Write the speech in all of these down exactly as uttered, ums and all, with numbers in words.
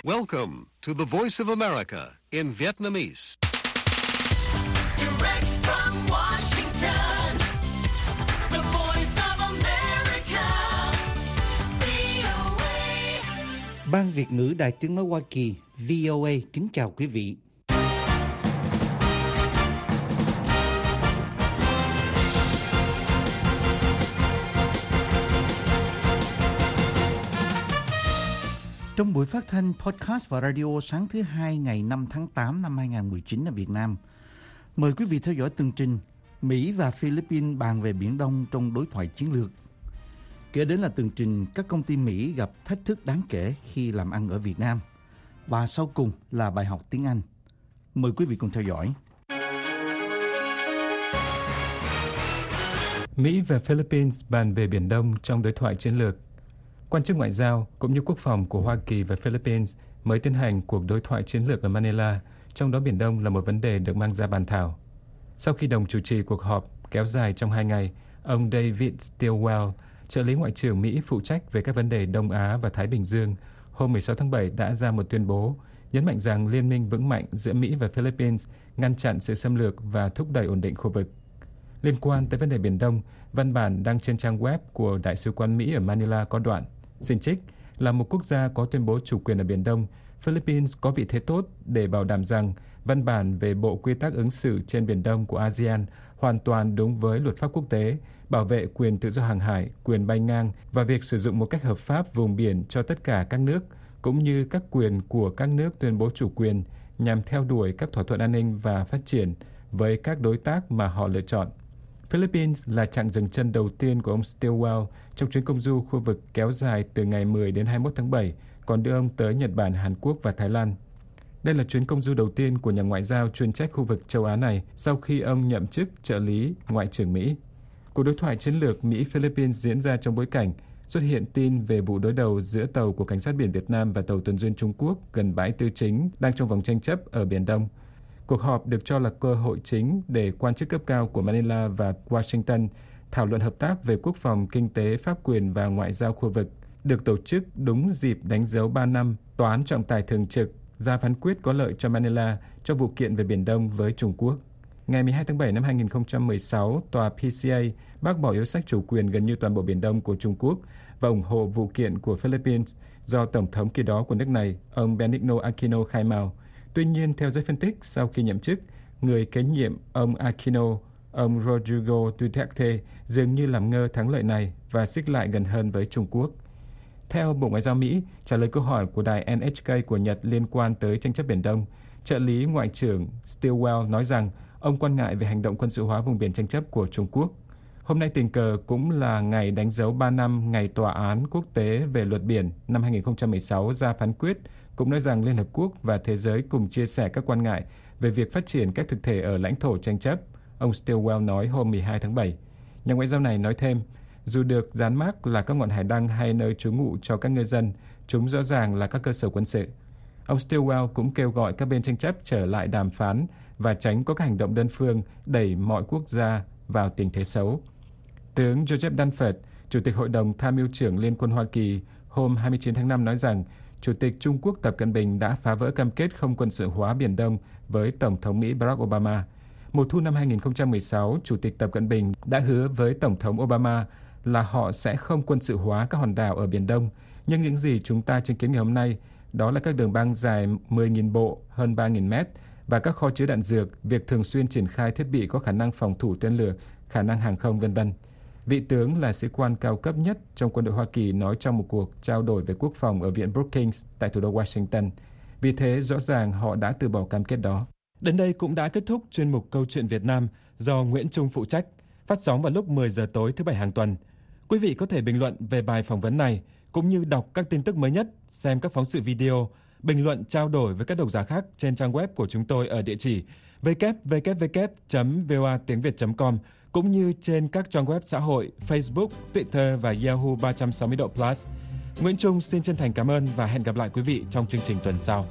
Welcome to the Voice of America in Vietnamese. Direct from Washington, the Voice of America, vê o a. Ban Việt ngữ Đài Tiếng nói Hoa Kỳ vê o a kính chào quý vị. Trong buổi phát thanh podcast và radio sáng thứ hai ngày năm tháng tám năm hai nghìn không trăm mười chín ở Việt Nam, mời quý vị theo dõi tường trình Mỹ và Philippines bàn về Biển Đông trong đối thoại chiến lược. Kế đến là tường trình các công ty Mỹ gặp thách thức đáng kể khi làm ăn ở Việt Nam. Và sau cùng là bài học tiếng Anh. Mời quý vị cùng theo dõi. Mỹ và Philippines bàn về Biển Đông trong đối thoại chiến lược. Quan chức ngoại giao cũng như quốc phòng của Hoa Kỳ và Philippines mới tiến hành cuộc đối thoại chiến lược ở Manila, trong đó Biển Đông là một vấn đề được mang ra bàn thảo. Sau khi đồng chủ trì cuộc họp kéo dài trong hai ngày, ông David Stilwell, trợ lý Ngoại trưởng Mỹ phụ trách về các vấn đề Đông Á và Thái Bình Dương, hôm mười sáu tháng bảy đã ra một tuyên bố, nhấn mạnh rằng liên minh vững mạnh giữa Mỹ và Philippines ngăn chặn sự xâm lược và thúc đẩy ổn định khu vực. Liên quan tới vấn đề Biển Đông, văn bản đăng trên trang web của Đại sứ quán Mỹ ở Manila có đoạn: xin trích, là một quốc gia có tuyên bố chủ quyền ở Biển Đông, Philippines có vị thế tốt để bảo đảm rằng văn bản về Bộ Quy tắc ứng xử trên Biển Đông của a sê an hoàn toàn đúng với luật pháp quốc tế, bảo vệ quyền tự do hàng hải, quyền bay ngang và việc sử dụng một cách hợp pháp vùng biển cho tất cả các nước, cũng như các quyền của các nước tuyên bố chủ quyền nhằm theo đuổi các thỏa thuận an ninh và phát triển với các đối tác mà họ lựa chọn. Philippines là chặng dừng chân đầu tiên của ông Stilwell trong chuyến công du khu vực kéo dài từ ngày mười đến hai mươi mốt tháng bảy, còn đưa ông tới Nhật Bản, Hàn Quốc và Thái Lan. Đây là chuyến công du đầu tiên của nhà ngoại giao chuyên trách khu vực châu Á này sau khi ông nhậm chức trợ lý Ngoại trưởng Mỹ. Cuộc đối thoại chiến lược Mỹ-Philippines diễn ra trong bối cảnh xuất hiện tin về vụ đối đầu giữa tàu của Cảnh sát biển Việt Nam và tàu tuần duyên Trung Quốc gần bãi Tư Chính đang trong vòng tranh chấp ở Biển Đông. Cuộc họp được cho là cơ hội chính để quan chức cấp cao của Manila và Washington thảo luận hợp tác về quốc phòng, kinh tế, pháp quyền và ngoại giao khu vực, được tổ chức đúng dịp đánh dấu ba năm Tòa án trọng tài thường trực ra phán quyết có lợi cho Manila cho vụ kiện về Biển Đông với Trung Quốc. Ngày mười hai tháng bảy năm hai nghìn không trăm mười sáu, tòa pê xê a bác bỏ yêu sách chủ quyền gần như toàn bộ Biển Đông của Trung Quốc và ủng hộ vụ kiện của Philippines do Tổng thống khi đó của nước này, ông Benigno Aquino khai mào. Tuy nhiên, theo giới phân tích, sau khi nhậm chức, người kế nhiệm ông Aquino, ông Rodrigo Duterte dường như làm ngơ thắng lợi này và xích lại gần hơn với Trung Quốc. Theo Bộ Ngoại giao Mỹ, trả lời câu hỏi của đài en hát ca của Nhật liên quan tới tranh chấp Biển Đông, trợ lý Ngoại trưởng Stilwell nói rằng ông quan ngại về hành động quân sự hóa vùng biển tranh chấp của Trung Quốc. Hôm nay tình cờ cũng là ngày đánh dấu ba năm ngày Tòa án Quốc tế về luật biển năm hai nghìn không trăm mười sáu ra phán quyết, cũng nói rằng Liên Hợp Quốc và thế giới cùng chia sẻ các quan ngại về việc phát triển các thực thể ở lãnh thổ tranh chấp, ông Stilwell nói hôm mười hai tháng bảy. Nhà ngoại giao này nói thêm, dù được dán mác là các ngọn hải đăng hay nơi trú ngụ cho các ngư dân, chúng rõ ràng là các cơ sở quân sự. Ông Stilwell cũng kêu gọi các bên tranh chấp trở lại đàm phán và tránh có các hành động đơn phương đẩy mọi quốc gia vào tình thế xấu. Tướng Joseph Dunford, Chủ tịch Hội đồng Tham mưu trưởng Liên quân Hoa Kỳ, hôm hai mươi chín tháng năm nói rằng Chủ tịch Trung Quốc Tập Cận Bình đã phá vỡ cam kết không quân sự hóa Biển Đông với Tổng thống Mỹ Barack Obama. Mùa thu năm hai nghìn không trăm mười sáu, Chủ tịch Tập Cận Bình đã hứa với Tổng thống Obama là họ sẽ không quân sự hóa các hòn đảo ở Biển Đông. Nhưng những gì chúng ta chứng kiến ngày hôm nay, đó là các đường băng dài mười nghìn bộ, hơn ba nghìn mét, và các kho chứa đạn dược, việc thường xuyên triển khai thiết bị có khả năng phòng thủ tên lửa, khả năng hàng không, vân vân. Vị tướng là sĩ quan cao cấp nhất trong quân đội Hoa Kỳ nói trong một cuộc trao đổi về quốc phòng ở Viện Brookings tại thủ đô Washington. Vì thế, rõ ràng họ đã từ bỏ cam kết đó. Đến đây cũng đã kết thúc chuyên mục Câu chuyện Việt Nam do Nguyễn Trung phụ trách, phát sóng vào lúc mười giờ tối thứ Bảy hàng tuần. Quý vị có thể bình luận về bài phỏng vấn này, cũng như đọc các tin tức mới nhất, xem các phóng sự video, bình luận trao đổi với các độc giả khác trên trang web của chúng tôi ở địa chỉ w w w chấm v o a tiếng việt chấm com, cũng như trên các trang web xã hội Facebook, Twitter và Yahoo ba trăm sáu mươi độ Plus. Nguyễn Trung xin chân thành cảm ơn và hẹn gặp lại quý vị trong chương trình tuần sau.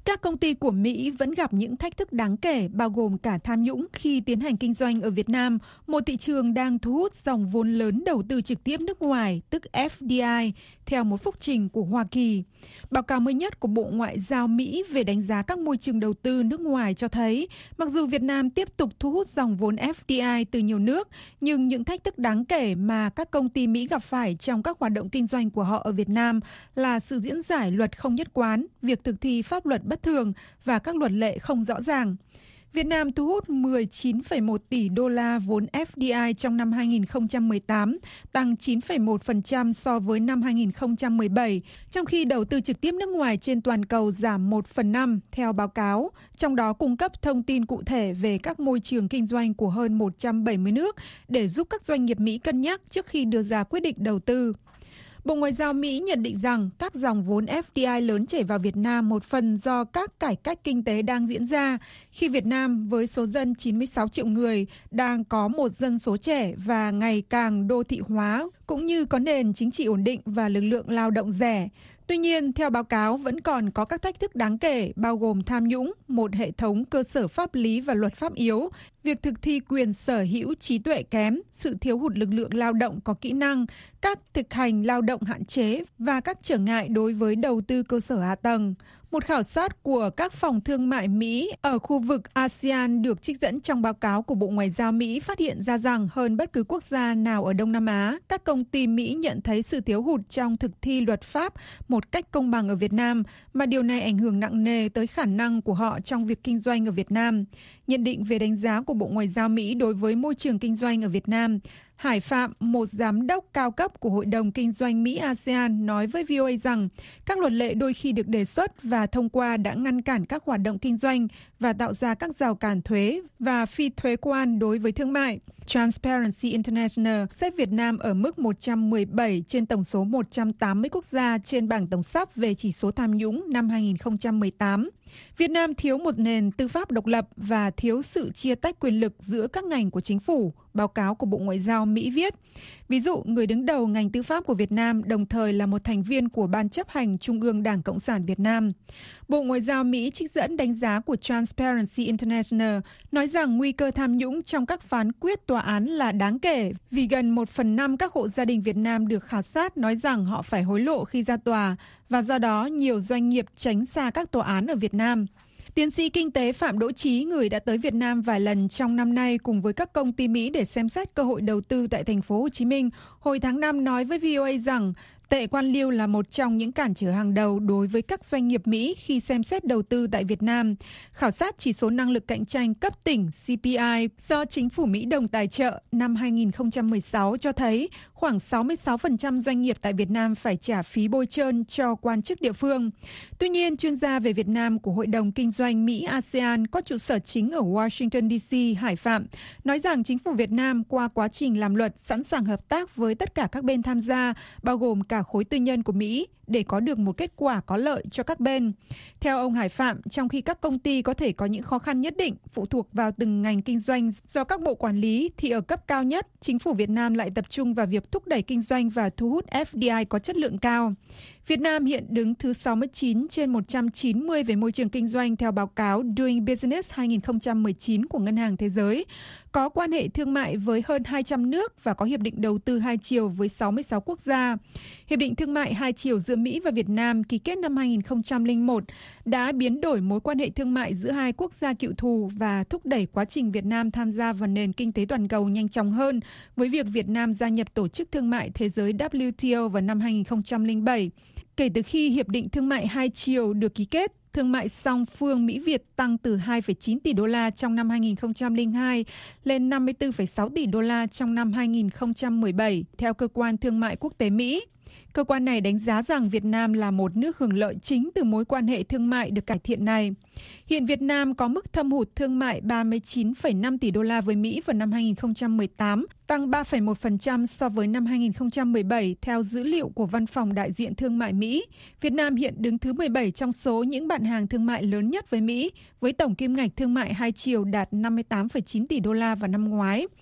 Các công ty của Mỹ vẫn gặp những thách thức đáng kể, bao gồm cả tham nhũng khi tiến hành kinh doanh ở Việt Nam, một thị trường đang thu hút dòng vốn lớn đầu tư trực tiếp nước ngoài, tức F D I, theo một phúc trình của Hoa Kỳ. Báo cáo mới nhất của Bộ Ngoại giao Mỹ về đánh giá các môi trường đầu tư nước ngoài cho thấy, mặc dù Việt Nam tiếp tục thu hút dòng vốn F D I từ nhiều nước, nhưng những thách thức đáng kể mà các công ty Mỹ gặp phải trong các hoạt động kinh doanh của họ ở Việt Nam là sự diễn giải luật không nhất quán, việc thực thi pháp luật bất thường và các luật lệ không rõ ràng. Việt Nam thu hút mười chín phẩy một tỷ đô la vốn F D I trong năm hai nghìn không trăm mười tám, tăng chín phẩy một phần trăm so với năm hai nghìn không trăm mười bảy, trong khi đầu tư trực tiếp nước ngoài trên toàn cầu giảm một phần năm, theo báo cáo, trong đó cung cấp thông tin cụ thể về các môi trường kinh doanh của hơn một trăm bảy mươi nước để giúp các doanh nghiệp Mỹ cân nhắc trước khi đưa ra quyết định đầu tư. Bộ Ngoại giao Mỹ nhận định rằng các dòng vốn F D I lớn chảy vào Việt Nam một phần do các cải cách kinh tế đang diễn ra, khi Việt Nam với số dân chín mươi sáu triệu người đang có một dân số trẻ và ngày càng đô thị hóa, cũng như có nền chính trị ổn định và lực lượng lao động rẻ. Tuy nhiên, theo báo cáo, vẫn còn có các thách thức đáng kể, bao gồm tham nhũng, một hệ thống cơ sở pháp lý và luật pháp yếu, việc thực thi quyền sở hữu trí tuệ kém, sự thiếu hụt lực lượng lao động có kỹ năng, các thực hành lao động hạn chế và các trở ngại đối với đầu tư cơ sở hạ tầng. Một khảo sát của các phòng thương mại Mỹ ở khu vực a sê an được trích dẫn trong báo cáo của Bộ Ngoại giao Mỹ phát hiện ra rằng hơn bất cứ quốc gia nào ở Đông Nam Á, các công ty Mỹ nhận thấy sự thiếu hụt trong thực thi luật pháp một cách công bằng ở Việt Nam, mà điều này ảnh hưởng nặng nề tới khả năng của họ trong việc kinh doanh ở Việt Nam. Nhận định về đánh giá của Bộ Ngoại giao Mỹ đối với môi trường kinh doanh ở Việt Nam, Hải Phạm, một giám đốc cao cấp của Hội đồng Kinh doanh Mỹ-a sê an, nói với vê o a rằng các luật lệ đôi khi được đề xuất và thông qua đã ngăn cản các hoạt động kinh doanh và tạo ra các rào cản thuế và phi thuế quan đối với thương mại. Transparency International xếp Việt Nam ở mức một trăm mười bảy trên tổng số một trăm tám mươi quốc gia trên bảng tổng sắp về chỉ số tham nhũng năm hai nghìn không trăm mười tám. Việt Nam thiếu một nền tư pháp độc lập và thiếu sự chia tách quyền lực giữa các ngành của chính phủ, báo cáo của Bộ Ngoại giao Mỹ viết. Ví dụ, người đứng đầu ngành tư pháp của Việt Nam đồng thời là một thành viên của Ban chấp hành Trung ương Đảng Cộng sản Việt Nam. Bộ Ngoại giao Mỹ trích dẫn đánh giá của Transparency International nói rằng nguy cơ tham nhũng trong các phán quyết tòa án là đáng kể vì gần một phần năm các hộ gia đình Việt Nam được khảo sát nói rằng họ phải hối lộ khi ra tòa, và do đó nhiều doanh nghiệp tránh xa các tòa án ở Việt Nam. Tiến sĩ kinh tế Phạm Đỗ Chí, người đã tới Việt Nam vài lần trong năm nay cùng với các công ty Mỹ để xem xét cơ hội đầu tư tại thành phố Hồ Chí Minh, hồi tháng năm nói với vê o a rằng tệ quan liêu là một trong những cản trở hàng đầu đối với các doanh nghiệp Mỹ khi xem xét đầu tư tại Việt Nam. Khảo sát chỉ số năng lực cạnh tranh cấp tỉnh C P I do chính phủ Mỹ đồng tài trợ năm hai nghìn không trăm mười sáu cho thấy khoảng sáu mươi sáu phần trăm doanh nghiệp tại Việt Nam phải trả phí bôi trơn cho quan chức địa phương. Tuy nhiên, chuyên gia về Việt Nam của Hội đồng Kinh doanh Mỹ-a sê an có trụ sở chính ở Washington D C, Hải Phạm, nói rằng chính phủ Việt Nam qua quá trình làm luật sẵn sàng hợp tác với tất cả các bên tham gia, bao gồm cả khối tư nhân của Mỹ, để có được một kết quả có lợi cho các bên. Theo ông Hải Phạm, trong khi các công ty có thể có những khó khăn nhất định phụ thuộc vào từng ngành kinh doanh do các bộ quản lý, thì ở cấp cao nhất, chính phủ Việt Nam lại tập trung vào việc thúc đẩy kinh doanh và thu hút F D I có chất lượng cao. Việt Nam hiện đứng thứ sáu mươi chín trên một trăm chín mươi về môi trường kinh doanh theo báo cáo Doing Business hai nghìn không trăm mười chín của Ngân hàng Thế giới, có quan hệ thương mại với hơn hai trăm nước và có hiệp định đầu tư hai chiều với sáu mươi sáu quốc gia. Hiệp định thương mại hai chiều giữa Mỹ và Việt Nam ký kết năm hai nghìn không trăm lẻ một đã biến đổi mối quan hệ thương mại giữa hai quốc gia cựu thù và thúc đẩy quá trình Việt Nam tham gia vào nền kinh tế toàn cầu nhanh chóng hơn với việc Việt Nam gia nhập Tổ chức Thương mại Thế giới W T O vào năm hai nghìn không trăm lẻ bảy. Kể từ khi Hiệp định Thương mại hai chiều được ký kết, thương mại song phương Mỹ-Việt tăng từ hai phẩy chín tỷ đô la trong năm hai nghìn không trăm lẻ hai lên năm mươi tư phẩy sáu tỷ đô la trong năm hai nghìn không trăm mười bảy, theo Cơ quan Thương mại Quốc tế Mỹ. Cơ quan này đánh giá rằng Việt Nam là một nước hưởng lợi chính từ mối quan hệ thương mại được cải thiện này. Hiện Việt Nam có mức thâm hụt thương mại ba mươi chín phẩy năm tỷ đô la với Mỹ vào năm hai nghìn không trăm mười tám, tăng ba phẩy một phần trăm so với năm hai nghìn không trăm mười bảy theo dữ liệu của Văn phòng Đại diện Thương mại Mỹ. Việt Nam hiện đứng thứ mười bảy trong số những bạn hàng thương mại lớn nhất với Mỹ, với tổng kim ngạch thương mại hai chiều đạt năm mươi tám phẩy chín tỷ đô la vào năm ngoái.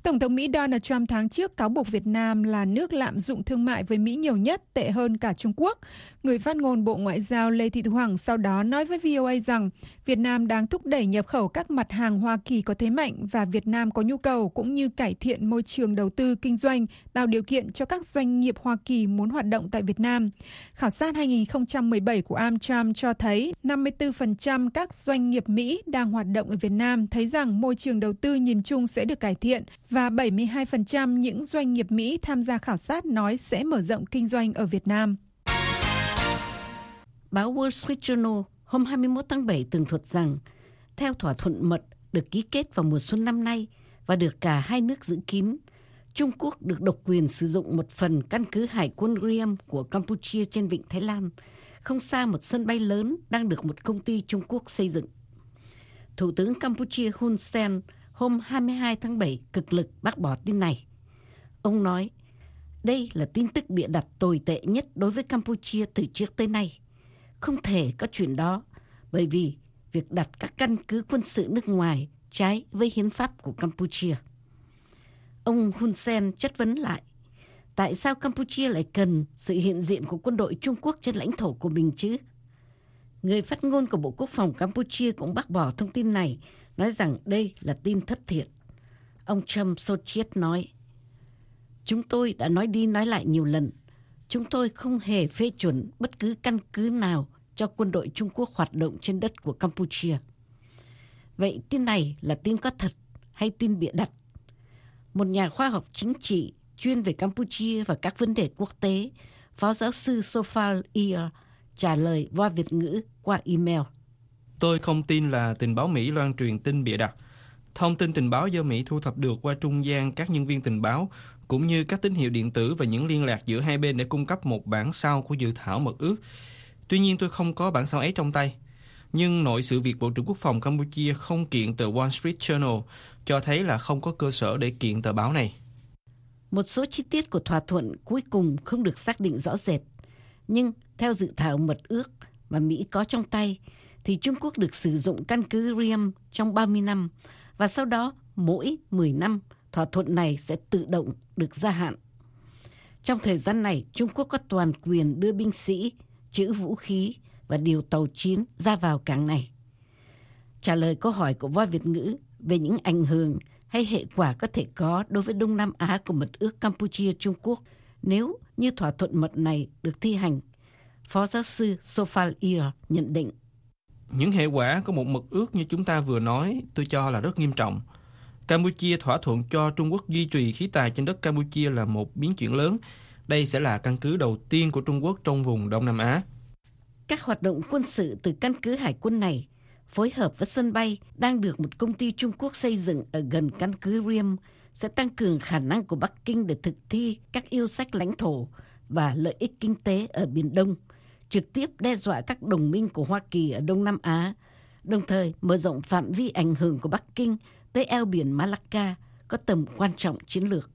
Tổng thống Mỹ Donald Trump tháng trước cáo buộc Việt Nam là nước lạm dụng thương mại với Mỹ nhiều nhất, tệ hơn cả Trung Quốc. Người phát ngôn Bộ Ngoại giao Lê Thị Thu Hằng sau đó nói với vê o a rằng Việt Nam đang thúc đẩy nhập khẩu các mặt hàng Hoa Kỳ có thế mạnh và Việt Nam có nhu cầu cũng như cải thiện môi trường đầu tư kinh doanh, tạo điều kiện cho các doanh nghiệp Hoa Kỳ muốn hoạt động tại Việt Nam. Khảo sát hai không một bảy của AmCham cho thấy năm mươi tư phần trăm các doanh nghiệp Mỹ đang hoạt động ở Việt Nam thấy rằng môi trường đầu tư nhìn chung sẽ được cải thiện và bảy mươi hai phần trăm những doanh nghiệp Mỹ tham gia khảo sát nói sẽ mở rộng kinh doanh ở Việt Nam. Báo Wall Street Journal hôm hai mươi mốt tháng bảy tường thuật rằng, theo thỏa thuận mật được ký kết vào mùa xuân năm nay và được cả hai nước giữ kín, Trung Quốc được độc quyền sử dụng một phần căn cứ hải quân Ream của Campuchia trên vịnh Thái Lan, không xa một sân bay lớn đang được một công ty Trung Quốc xây dựng. Thủ tướng Campuchia Hun Sen hôm hai mươi hai tháng bảy cực lực bác bỏ tin này. Ông nói, đây là tin tức bịa đặt tồi tệ nhất đối với Campuchia từ trước tới nay. Không thể có chuyện đó, bởi vì việc đặt các căn cứ quân sự nước ngoài trái với hiến pháp của Campuchia. Ông Hun Sen chất vấn lại, tại sao Campuchia lại cần sự hiện diện của quân đội Trung Quốc trên lãnh thổ của mình chứ? Người phát ngôn của Bộ Quốc phòng Campuchia cũng bác bỏ thông tin này, nói rằng đây là tin thất thiệt. Ông Chum Sochit nói, chúng tôi đã nói đi nói lại nhiều lần, chúng tôi không hề phê chuẩn bất cứ căn cứ nào cho quân đội Trung Quốc hoạt động trên đất của Campuchia. Vậy tin này là tin có thật hay tin bịa đặt? Một nhà khoa học chính trị chuyên về Campuchia và các vấn đề quốc tế, Phó giáo sư Sofal Ear trả lời qua Việt ngữ qua email. Tôi không tin là tình báo Mỹ loan truyền tin bịa đặt. Thông tin tình báo do Mỹ thu thập được qua trung gian các nhân viên tình báo, cũng như các tín hiệu điện tử và những liên lạc giữa hai bên để cung cấp một bản sao của dự thảo mật ước. Tuy nhiên tôi không có bản sao ấy trong tay. Nhưng nội sự việc Bộ trưởng Quốc phòng Campuchia không kiện tờ Wall Street Journal cho thấy là không có cơ sở để kiện tờ báo này. Một số chi tiết của thỏa thuận cuối cùng không được xác định rõ rệt. Nhưng theo dự thảo mật ước mà Mỹ có trong tay, thì Trung Quốc được sử dụng căn cứ Ream trong ba mươi năm, và sau đó mỗi mười năm thỏa thuận này sẽ tự động được gia hạn. Trong thời gian này, Trung Quốc có toàn quyền đưa binh sĩ, trữ vũ khí và điều tàu chiến ra vào cảng này. Trả lời câu hỏi của Voa Việt ngữ về những ảnh hưởng hay hệ quả có thể có đối với Đông Nam Á của mật ước Campuchia-Trung Quốc nếu như thỏa thuận mật này được thi hành, Phó giáo sư Sofal Ear nhận định. Những hệ quả của một mật ước như chúng ta vừa nói tôi cho là rất nghiêm trọng. Campuchia thỏa thuận cho Trung Quốc duy trì khí tài trên đất Campuchia là một biến chuyển lớn. Đây sẽ là căn cứ đầu tiên của Trung Quốc trong vùng Đông Nam Á. Các hoạt động quân sự từ căn cứ hải quân này phối hợp với sân bay đang được một công ty Trung Quốc xây dựng ở gần căn cứ Ream sẽ tăng cường khả năng của Bắc Kinh để thực thi các yêu sách lãnh thổ và lợi ích kinh tế ở Biển Đông, trực tiếp đe dọa các đồng minh của Hoa Kỳ ở Đông Nam Á, đồng thời mở rộng phạm vi ảnh hưởng của Bắc Kinh tới eo biển Malacca có tầm quan trọng chiến lược.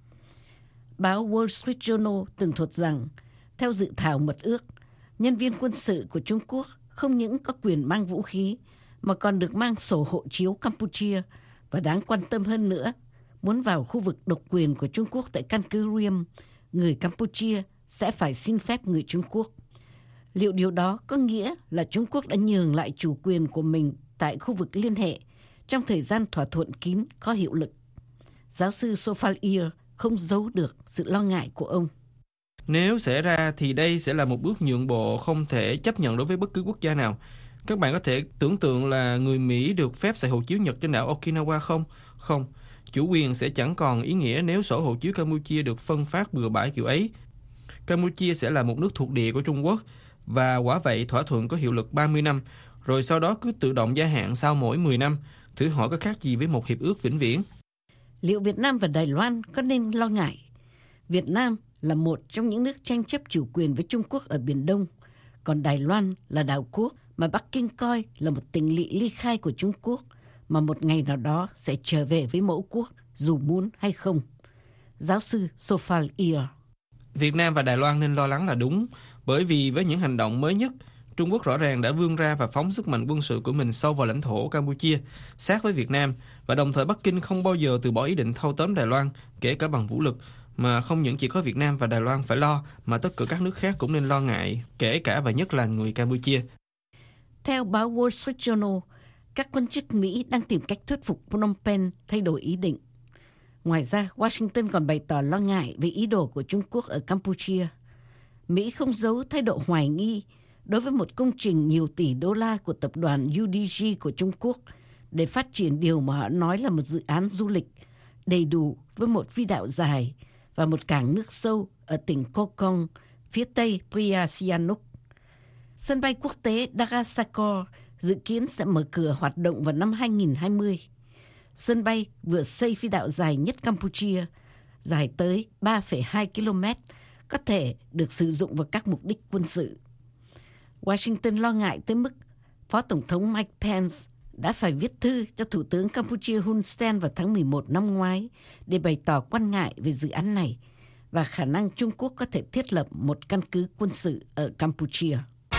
Báo Wall Street Journal tường thuật rằng, theo dự thảo mật ước, nhân viên quân sự của Trung Quốc không những có quyền mang vũ khí mà còn được mang sổ hộ chiếu Campuchia, và đáng quan tâm hơn nữa, muốn vào khu vực độc quyền của Trung Quốc tại căn cứ Ream, người Campuchia sẽ phải xin phép người Trung Quốc. Liệu điều đó có nghĩa là Trung Quốc đã nhường lại chủ quyền của mình tại khu vực liên hệ trong thời gian thỏa thuận kín có hiệu lực? Giáo sư Sofal Ear không giấu được sự lo ngại của ông. Nếu xảy ra thì đây sẽ là một bước nhượng bộ không thể chấp nhận đối với bất cứ quốc gia nào. Các bạn có thể tưởng tượng là người Mỹ được phép xài hộ chiếu Nhật trên đảo Okinawa không? Không. Chủ quyền sẽ chẳng còn ý nghĩa nếu sổ hộ chiếu Campuchia được phân phát bừa bãi kiểu ấy. Campuchia sẽ là một nước thuộc địa của Trung Quốc, và quả vậy thỏa thuận có hiệu lực ba mươi năm, rồi sau đó cứ tự động gia hạn sau mỗi mười năm. Thử hỏi có khác gì với một hiệp ước vĩnh viễn? Liệu Việt Nam và Đài Loan có nên lo ngại? Việt Nam là một trong những nước tranh chấp chủ quyền với Trung Quốc ở Biển Đông, còn Đài Loan là đảo quốc mà Bắc Kinh coi là một tỉnh lỵ ly khai của Trung Quốc, mà một ngày nào đó sẽ trở về với mẫu quốc dù muốn hay không. Giáo sư Sofal Ear. Việt Nam và Đài Loan nên lo lắng là đúng, bởi vì với những hành động mới nhất, Trung Quốc rõ ràng đã vươn ra và phóng sức mạnh quân sự của mình sâu vào lãnh thổ Campuchia, sát với Việt Nam, và đồng thời Bắc Kinh không bao giờ từ bỏ ý định thâu tóm Đài Loan, kể cả bằng vũ lực, mà không những chỉ có Việt Nam và Đài Loan phải lo, mà tất cả các nước khác cũng nên lo ngại, kể cả và nhất là người Campuchia. Theo báo Wall Street Journal, các quan chức Mỹ đang tìm cách thuyết phục Phnom Penh thay đổi ý định. Ngoài ra, Washington còn bày tỏ lo ngại về ý đồ của Trung Quốc ở Campuchia. Mỹ không giấu thái độ hoài nghi đối với một công trình nhiều tỷ đô la của tập đoàn u đê giê của Trung Quốc để phát triển điều mà họ nói là một dự án du lịch đầy đủ với một phi đạo dài và một cảng nước sâu ở tỉnh Kokong, phía tây Pria Sihanouk. Sân bay quốc tế Dagasakor dự kiến sẽ mở cửa hoạt động vào năm hai nghìn hai mươi. Sân bay vừa xây phi đạo dài nhất Campuchia, dài tới ba phẩy hai ki lô mét, có thể được sử dụng vào các mục đích quân sự. Washington lo ngại tới mức Phó Tổng thống Mike Pence đã phải viết thư cho Thủ tướng Campuchia Hun Sen vào tháng mười một năm ngoái để bày tỏ quan ngại về dự án này và khả năng Trung Quốc có thể thiết lập một căn cứ quân sự ở Campuchia.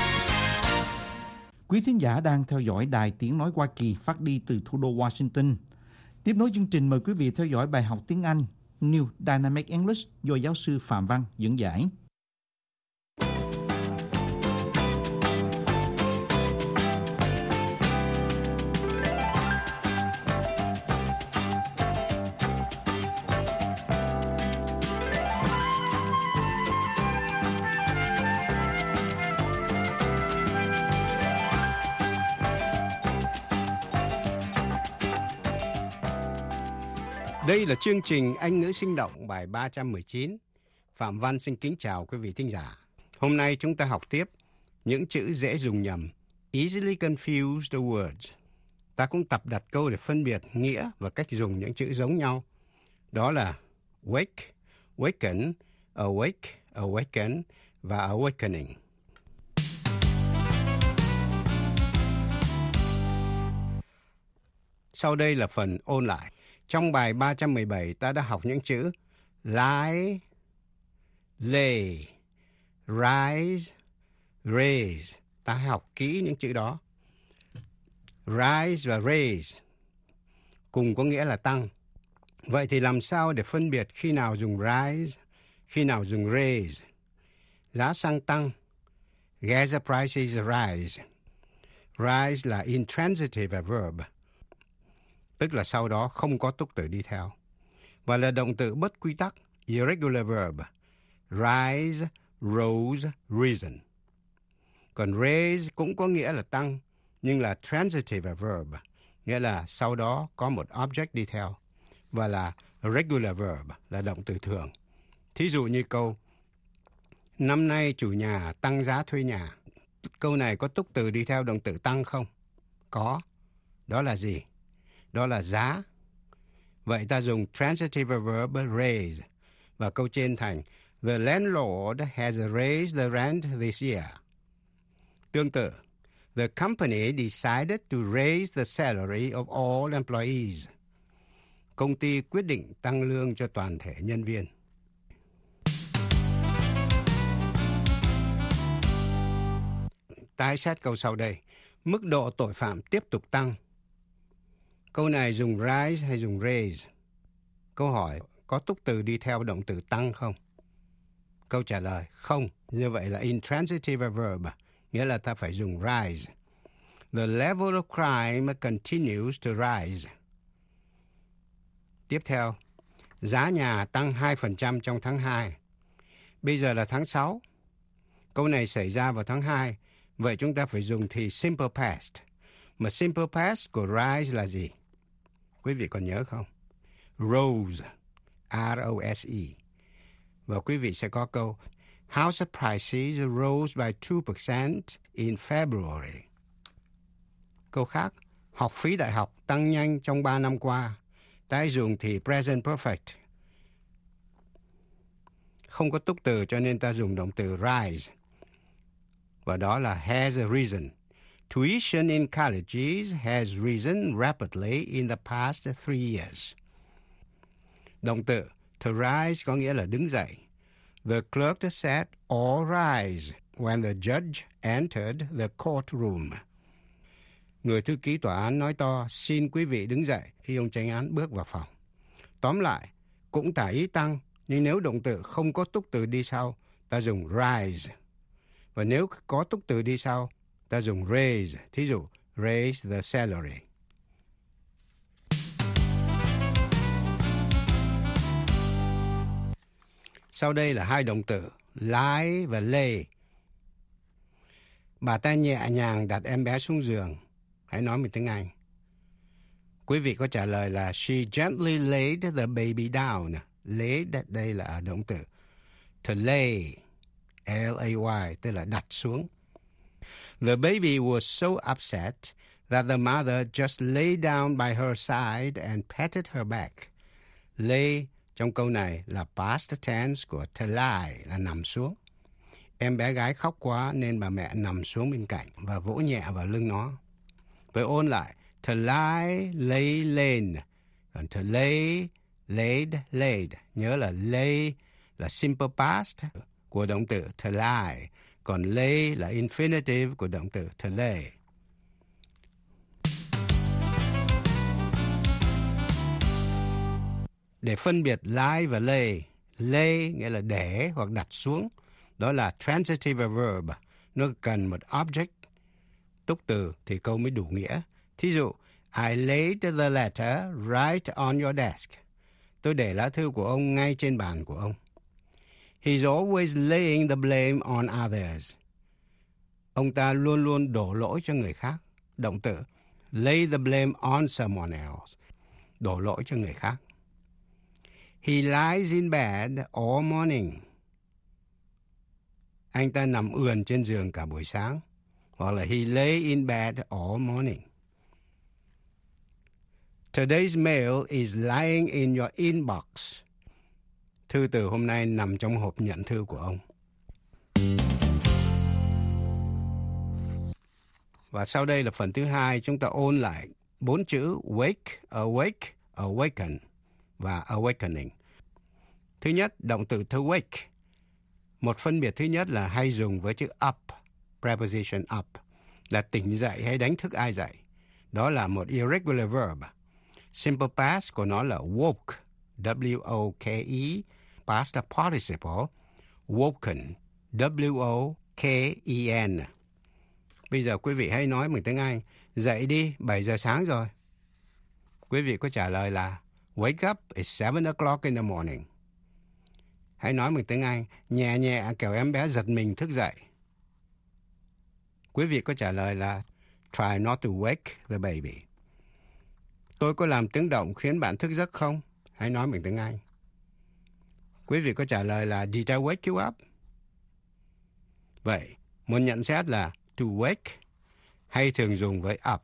Quý thính giả đang theo dõi Đài Tiếng Nói Hoa Kỳ phát đi từ thủ đô Washington. Tiếp nối chương trình, mời quý vị theo dõi bài học tiếng Anh New Dynamic English do giáo sư Phạm Văn dẫn giải. Đây là chương trình Anh ngữ sinh động bài ba trăm mười chín. Phạm Văn xin kính chào quý vị thính giả. Hôm nay chúng ta học tiếp những chữ dễ dùng nhầm, easily confused words. Ta cũng tập đặt câu để phân biệt nghĩa và cách dùng những chữ giống nhau. Đó là wake, waken, awake, awaken và awakening. Sau đây là phần ôn lại. Trong bài ba trăm mười bảy, ta đã học những chữ lie, lay, rise, raise. Ta hãy học kỹ những chữ đó. Rise và raise cùng có nghĩa là tăng. Vậy thì làm sao để phân biệt khi nào dùng rise, khi nào dùng raise? Giá xăng tăng, gas prices rise. Rise là intransitive verb, tức là sau đó không có túc từ đi theo, và là động từ bất quy tắc, irregular verb, rise, rose, risen. Còn raise cũng có nghĩa là tăng, nhưng là transitive verb, nghĩa là sau đó có một object đi theo, và là regular verb, là động từ thường. Thí dụ như câu, năm nay chủ nhà tăng giá thuê nhà. Câu này có túc từ đi theo động từ tăng không? Có. Đó là gì? Đó là giá. Vậy ta dùng transitive verb raise. Và câu trên thành The landlord has raised the rent this year. Tương tự, the company decided to raise the salary of all employees. Công ty quyết định tăng lương cho toàn thể nhân viên. Tái xét câu sau đây. Mức độ tội phạm tiếp tục tăng. Câu này dùng rise hay dùng raise? Câu hỏi có túc từ đi theo động từ tăng không? Câu trả lời không. Như vậy là intransitive verb, nghĩa là ta phải dùng rise. The level of crime continues to rise. Tiếp theo, giá nhà tăng hai phần trăm trong tháng hai. Bây giờ là tháng sáu. Câu này xảy ra vào tháng hai. Vậy chúng ta phải dùng thì simple past. Mà simple past của rise là gì? Quý vị còn nhớ không? Rose, R O S E. Và quý vị sẽ có câu House prices rose by two percent in February. Câu khác, học phí đại học tăng nhanh trong ba năm qua. Ta dùng thì present perfect. Không có túc từ cho nên ta dùng động từ rise. Và đó là has risen. Tuition in colleges has risen rapidly in the past three years. Động từ to rise có nghĩa là đứng dậy. The clerk said all rise. when the judge entered the courtroom. Người thư ký tòa án nói to, xin quý vị đứng dậy khi ông chánh án bước vào phòng. Tóm lại, cũng tả ý tăng, nhưng nếu động từ không có túc từ đi sau, ta dùng rise. Và nếu có túc từ đi sau, ta dùng raise. Thí dụ, raise the salary. Sau đây là hai động từ lie và lay. Bà ta nhẹ nhàng đặt em bé xuống giường. Hãy nói bằng tiếng Anh. Quý vị có trả lời là she gently laid the baby down. Laid đây là động từ to lay, L A Y, tức là đặt xuống. The baby was so upset that the mother just lay down by her side and patted her back. Lay trong câu này là past tense của to lie, là nằm xuống. Em bé gái khóc quá nên bà mẹ nằm xuống bên cạnh và vỗ nhẹ vào lưng nó. Vậy ôn lại, to lie, lay, lên. Còn to lay, laid, laid. Nhớ là lay là simple past của động từ to lie. Còn lay là infinitive của động từ to lay. Để phân biệt lie và lay, lay nghĩa là để hoặc đặt xuống. Đó là transitive verb. Nó cần một object, túc từ thì câu mới đủ nghĩa. Thí dụ, I laid the letter right on your desk. Tôi để lá thư của ông ngay trên bàn của ông. He's always laying the blame on others. Ông ta luôn luôn đổ lỗi cho người khác. Động từ lay the blame on someone else. Đổ lỗi cho người khác. He lies in bed all morning. Anh ta nằm ườn trên giường cả buổi sáng. Hoặc là he lay in bed all morning. Today's mail is lying in your inbox. Thư từ hôm nay nằm trong hộp nhận thư của ông. Và sau đây là phần thứ hai, chúng ta ôn lại bốn chữ wake, awake, awaken và awakening. Thứ nhất, động từ to wake. Một phân biệt thứ nhất là hay dùng với chữ up, preposition up, là tỉnh dậy hay đánh thức ai dậy. Đó là một irregular verb. Simple past của nó là woke, W O K E, past participle, woken, W O K E N. Bây giờ quý vị hãy nói bằng tiếng Anh, dậy đi, bảy giờ sáng rồi. Quý vị có trả lời là wake up, it's seven o'clock in the morning. Hãy nói bằng tiếng Anh, nhẹ nhẹ kẻo em bé giật mình thức dậy. Quý vị có trả lời là try not to wake the baby. Tôi có làm tiếng động khiến bạn thức giấc không? Hãy nói bằng tiếng Anh. Quý vị có trả lời là did I wake you up? Vậy, một nhận xét là to wake hay thường dùng với up.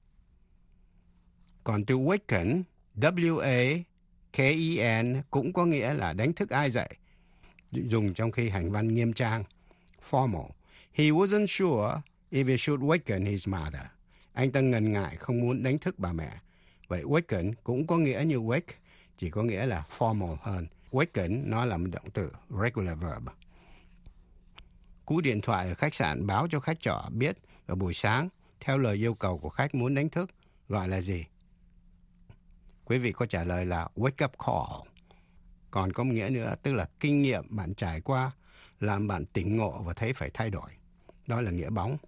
Còn to waken, W A K E N cũng có nghĩa là đánh thức ai dậy, dùng trong khi hành văn nghiêm trang, formal. He wasn't sure if he should waken his mother. Anh ta ngần ngại không muốn đánh thức bà mẹ. Vậy waken cũng có nghĩa như wake, chỉ có nghĩa là formal hơn. Waken nó là một động từ regular verb. Cú điện thoại ở khách sạn báo cho khách trọ biết vào buổi sáng, theo lời yêu cầu của khách muốn đánh thức, gọi là gì? Quý vị có trả lời là wake up call. Còn có một nghĩa nữa, tức là kinh nghiệm bạn trải qua làm bạn tỉnh ngộ và thấy phải thay đổi. Đó là nghĩa bóng.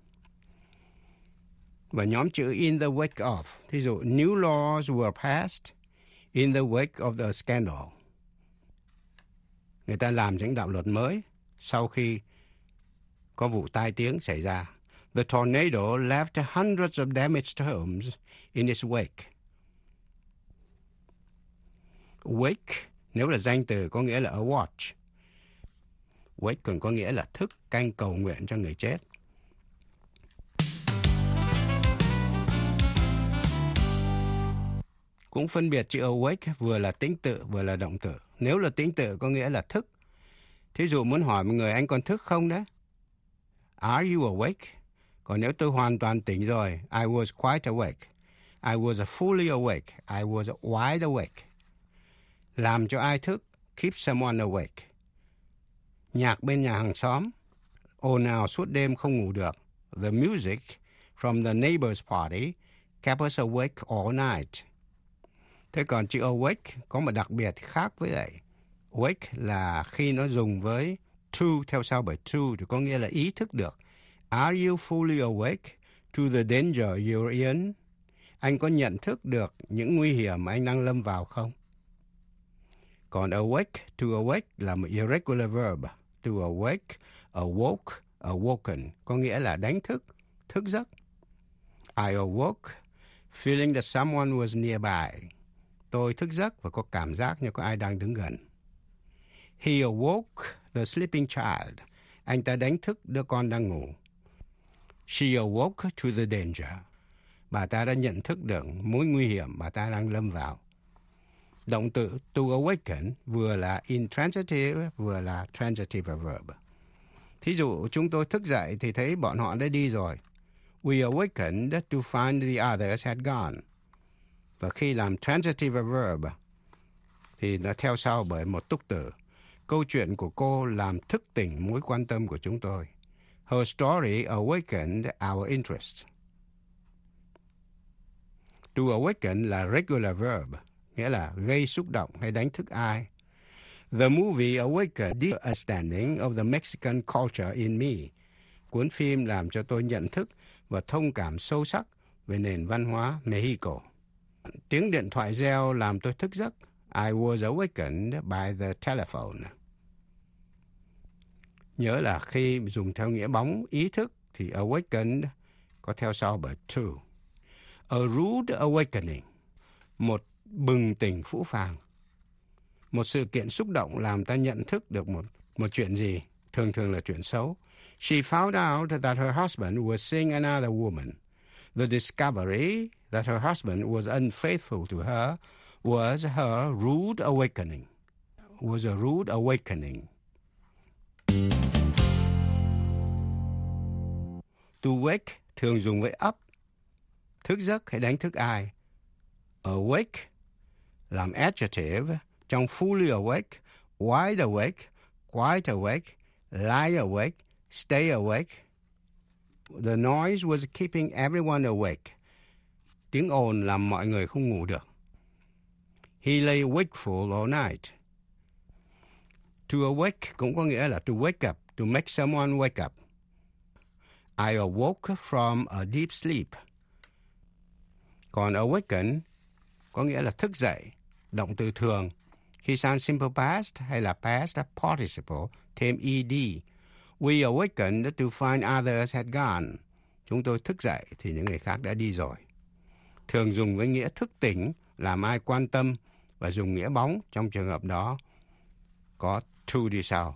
Và nhóm chữ in the wake of. Thí dụ, new laws were passed in the wake of the scandal. Người ta làm những đạo luật mới sau khi có vụ tai tiếng xảy ra. The tornado left hundreds of damaged homes in its wake. Wake, nếu là danh từ có nghĩa là a watch. Wake còn có nghĩa là thức, canh cầu nguyện cho người chết. Cũng phân biệt chữ awake vừa là tính tự vừa là động từ. Nếu là tính tự có nghĩa là thức. Thí dụ muốn hỏi một người anh còn thức không đấy? Are you awake? Còn nếu tôi hoàn toàn tỉnh rồi, I was quite awake. I was fully awake. I was wide awake. Làm cho ai thức, keep someone awake. Nhạc bên nhà hàng xóm ồn ào suốt đêm không ngủ được. The music from the neighbor's party kept us awake all night. Thế còn chữ awake có một đặc biệt khác với lại wake là khi nó dùng với to theo sau bởi to thì có nghĩa là ý thức được. Are you fully awake to the danger you're in? Anh có nhận thức được những nguy hiểm mà anh đang lâm vào không? Còn awake, to awake là một irregular verb. To awake, awoke, awoken, có nghĩa là đánh thức, thức giấc. I awoke, feeling that someone was nearby. Tôi thức giấc và có cảm giác như có ai đang đứng gần. He awoke the sleeping child. Anh ta đánh thức đứa con đang ngủ. She awoke to the danger. Bà ta đã nhận thức được mối nguy hiểm bà ta đang lâm vào. Động từ to awaken vừa là intransitive vừa là transitive verb. Thí dụ chúng tôi thức dậy thì thấy bọn họ đã đi rồi. We awakened to find the others had gone. Và khi làm transitive verb thì nó theo sau bởi một túc từ. Câu chuyện của cô làm thức tỉnh mối quan tâm của chúng tôi. Her story awakened our interest. To awaken là regular verb, nghĩa là gây xúc động hay đánh thức ai. The movie awakened deep understanding of the Mexican culture in me. Cuốn phim làm cho tôi nhận thức và thông cảm sâu sắc về nền văn hóa Mexico. Tiếng điện thoại reo làm tôi thức giấc. I was awakened by the telephone. Nhớ là khi dùng theo nghĩa bóng ý thức thì awakened có theo sau bởi to. A rude awakening, một bừng tỉnh phũ phàng. Một sự kiện xúc động làm ta nhận thức được một, một chuyện gì, thường thường là chuyện xấu. She found out that her husband was seeing another woman. The discovery that her husband was unfaithful to her was her rude awakening. Was a rude awakening. To wake thường dùng với up, thức giấc hay đánh thức ai. Awake làm adjective trong fully awake, wide awake, quite awake, lie awake, stay awake. The noise was keeping everyone awake. Tiếng ồn làm mọi người không ngủ được. He lay wakeful all night. To awake cũng có nghĩa là to wake up, to make someone wake up. I awoke from a deep sleep. Còn awaken có nghĩa là thức dậy, động từ thường. Khi sang simple past hay là past participle thêm ed. We awakened to find others had gone. Chúng tôi thức dậy thì những người khác đã đi rồi. Thường dùng với nghĩa thức tỉnh, làm ai quan tâm, và dùng nghĩa bóng trong trường hợp đó có to đi sau.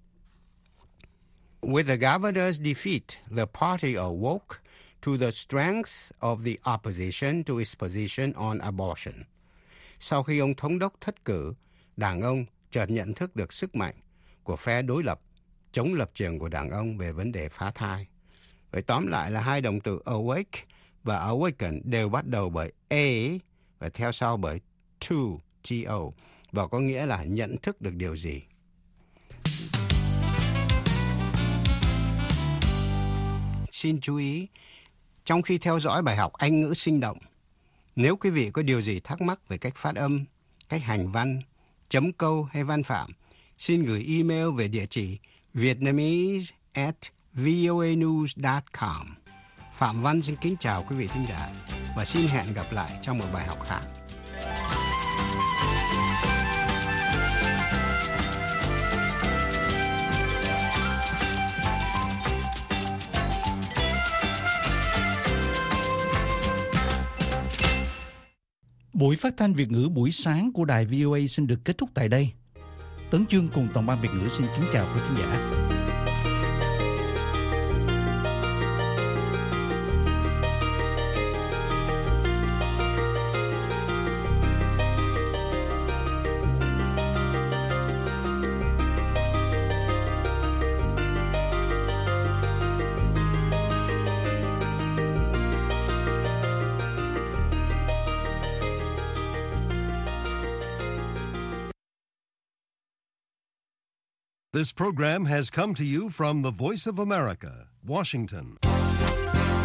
With the governor's defeat, the party awoke to the strength of the opposition to its position on abortion. Sau khi ông thống đốc thất cử, đảng ông chợt nhận thức được sức mạnh của phe đối lập, chống lập trường của đảng ông về vấn đề phá thai. Vậy tóm lại là hai động từ awake và awaken đều bắt đầu bởi a và theo sau bởi to, to, và có nghĩa là nhận thức được điều gì. Xin chú ý, trong khi theo dõi bài học Anh ngữ sinh động, nếu quý vị có điều gì thắc mắc về cách phát âm, cách hành văn, chấm câu hay văn phạm, xin gửi email về địa chỉ vietnamese at voanews dot com. Phạm Văn xin kính chào quý vị thính giả và xin hẹn gặp lại trong một bài học khác. Buổi phát thanh Việt ngữ buổi sáng của đài vê o a xin được kết thúc tại đây. Tấn Chương cùng toàn ban Việt ngữ xin kính chào quý khán giả. This program has come to you from the Voice of America, Washington.